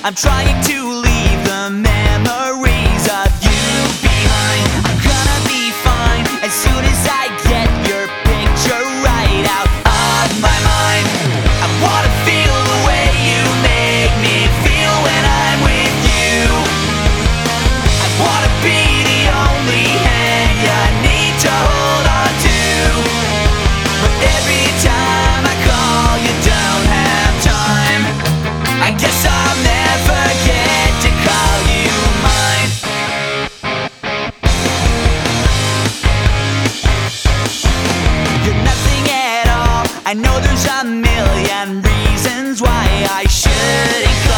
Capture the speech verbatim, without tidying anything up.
I'm trying to leave the memories of you behind. I'm gonna be fine as soon as I get your picture right out of my mind. I wanna feel the way you make me feel when I'm with you. I wanna be the only hand you need to hold on to. But every time I call, you don't have time. I guess I'll never get to call you mine. You're nothing at all. I know there's a million reasons why I shouldn't